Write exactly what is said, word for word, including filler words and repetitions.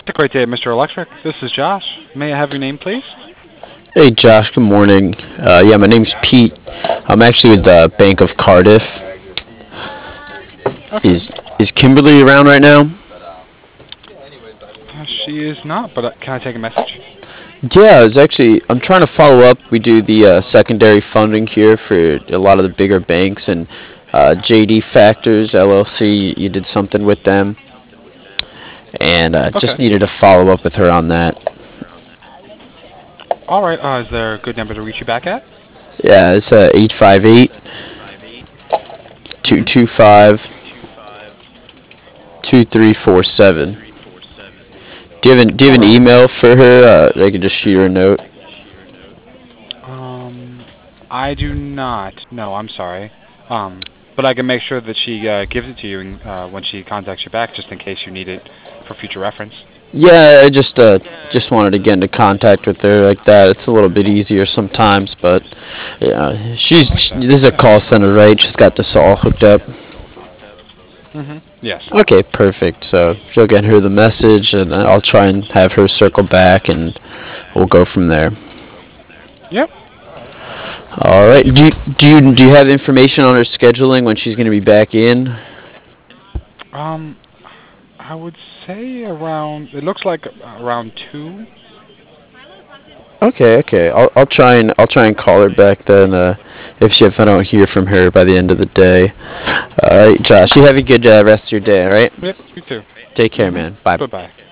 It's a great day, Mister Electric. This is Josh. May I have your name, please? Hey Josh, good morning. Uh, yeah, my name's Pete. I'm actually with the Bank of Cardiff. Okay. Is is Kimberly around right now? Uh, she is not, but uh, can I take a message? Yeah, it's actually I'm trying to follow up. We do the uh, secondary funding here for a lot of the bigger banks and uh, J D Factors L L C. You did something with them, and uh, Okay. just needed to follow up with her on that. All right. Uh, is there a good number to reach you back at? Yeah, it's uh, eight five eight, two Mm-hmm. two five, two three four seven. Do you have an, do you All have an right. email for her? Uh, I can just shoot her a note. Um, I do not. No, I'm sorry. Um, but I can make sure that she uh, gives it to you uh, when she contacts you back, just in case you need it for future reference. Yeah, I just uh, just wanted to get into contact with her like that. It's a little bit easier sometimes, but yeah, I she's like sh that. this is a Yeah. call center, right? She's got this all hooked up. Mm-hmm. Yes. Okay, perfect. So she'll get her the message, and I'll try and have her circle back, and we'll go from there. Yep. All right. Thank you. Do you, do you do you have information on her scheduling when she's going to be back in? Um, I would say around. It looks like around two. Okay, okay. I'll I'll try and I'll try and call her back then. Uh, if she if I don't hear from her by the end of the day. All right, Josh. You have a good uh, rest of your day. All right. Yep. You too. Take care, Mm-hmm. man. Bye. Bye bye.